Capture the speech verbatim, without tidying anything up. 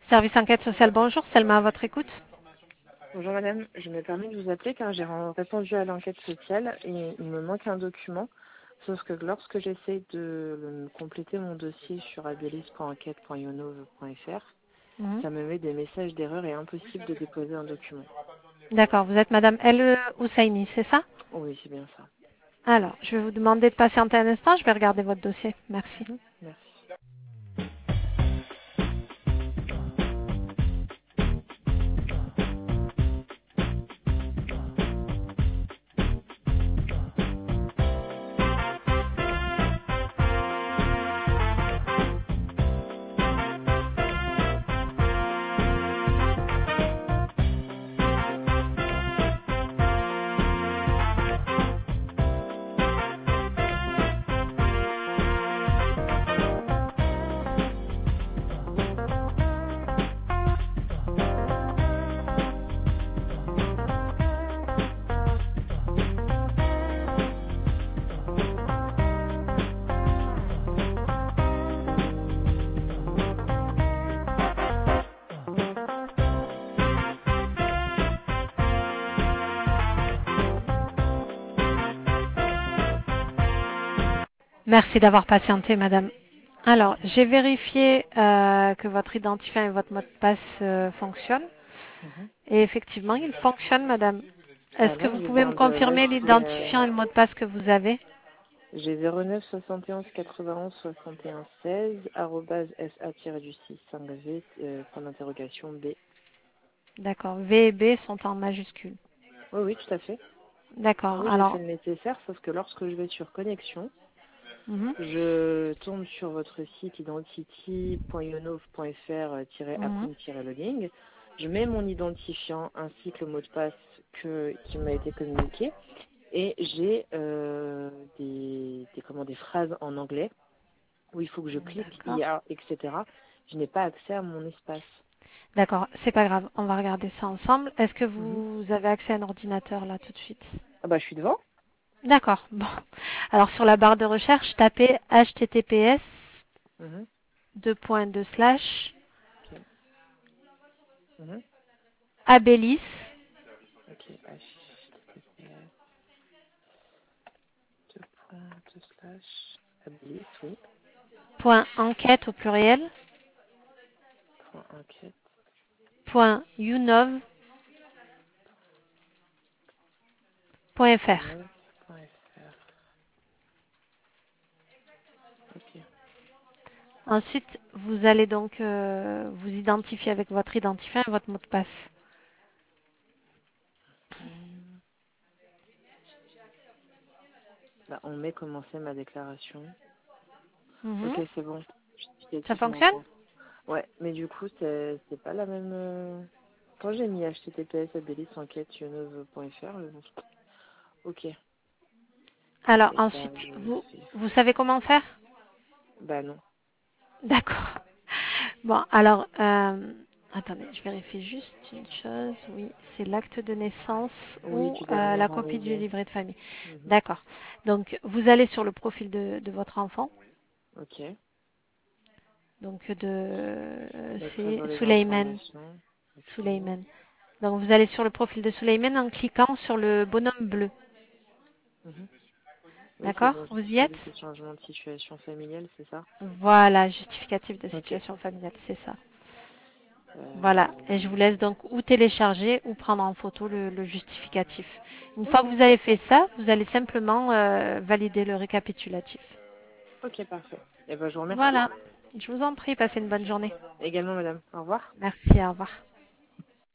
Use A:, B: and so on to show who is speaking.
A: Service enquête sociale, bonjour, Selma à votre écoute.
B: Bonjour madame, je me permets de vous appeler car j'ai ren- répondu à l'enquête sociale et il me manque un document. Sauf que lorsque j'essaie de euh, compléter mon dossier sur abelis point enquête point yonov point fr,
A: Mhm.
B: ça me met des messages d'erreur et impossible de déposer un document.
A: D'accord, vous êtes Madame El Housseini, c'est ça?
B: Oui, c'est bien ça.
A: Alors, je vais vous demander de patienter un instant, je vais regarder votre dossier. Merci.
B: Mhm, merci.
A: Merci d'avoir patienté, Madame. Alors, j'ai vérifié euh, que votre identifiant et votre mot de passe euh, fonctionnent.
B: Mhm.
A: Et effectivement, il fonctionne, Madame. Est-ce que
B: Alors,
A: vous
B: je
A: pouvez me
B: viens de
A: confirmer
B: rester... euh,
A: l'identifiant et le mot de passe que vous avez?
B: j'ai zéro neuf soixante et onze quatre-vingt-onze soixante et un seize arrobase sa-du-six cinq v euh, point d'interrogation B.
A: D'accord, V et B sont en majuscules.
B: Oui, oui, tout à fait.
A: D'accord,
B: Oui, j'ai fait
A: alors,
B: le nécessaire, sauf que lorsque je vais sur connexion,
A: mhm,
B: je tombe sur votre site identity point yonov point
A: mhm,
B: fr-account-logging. Je mets mon identifiant ainsi que le mot de passe que, qui m'a été communiqué et j'ai euh, des, des, comment, des phrases en anglais où il faut que je clique
A: d'accord.
B: I A, et cetera. Je n'ai pas accès à mon espace.
A: D'accord, c'est pas grave, on va regarder ça ensemble. Est-ce que
B: Mhm.
A: vous avez accès à un ordinateur là tout de suite?
B: Ah bah je suis devant.
A: D'accord, bon. Alors sur la barre de recherche, tapez H T T P S
B: Mhm.
A: deux points deux slash
B: Ok. Mhm.
A: abelis
B: Ok. H T T P S deux points deux slash abelis, oui.
A: point enquête au pluriel
B: Point enquête.
A: point unov point fr.
B: neuf.fr. Ok.
A: Ensuite, vous allez donc euh, vous identifier avec votre identifiant et votre mot de passe.
B: Hum, Bah, on met commencer ma déclaration.
A: Mhm.
B: Ok, c'est bon.
A: Ça
B: Justificatif
A: fonctionne?
B: bancaire. Ouais, mais du coup, c'est c'est pas la même. euh, Quand j'ai mis H T T P S abelis enquête yonov.fr, mais bon. Ok.
A: Alors
B: Et bah,
A: ensuite,
B: je
A: vous,
B: fais.
A: vous savez comment faire?
B: Bah non.
A: D'accord. Bon, alors, euh, attendez, je vérifie juste une chose. Oui, c'est l'acte de naissance
B: Oui,
A: ou
B: du
A: euh,
B: dernier
A: la copie du
B: arrivé.
A: livret de famille.
B: Mhm.
A: D'accord. Donc, vous allez sur le profil de, de votre enfant.
B: Ok.
A: Donc, de, euh,
B: Mettre à
A: c'est
B: jour les
A: Suleiman.
B: informations. Ok.
A: Suleiman. Donc, vous allez sur le profil de Suleiman en cliquant sur le bonhomme bleu.
B: Mhm. Oui, c'est
A: D'accord?
B: bon.
A: Vous y
B: Justificatif
A: êtes?
B: de changement de situation familiale, c'est ça?
A: Voilà, justificatif de
B: Ok.
A: situation familiale, c'est ça. Voilà, et je vous
B: Euh...
A: laisse donc ou télécharger ou prendre en photo le, le justificatif. Une fois que vous avez fait ça, vous allez simplement euh, valider le récapitulatif.
B: Ok, parfait. Et ben, je vous remercie.
A: Voilà, je vous en prie, passez une bonne journée.
B: Également, madame. Au revoir.
A: Merci, au revoir.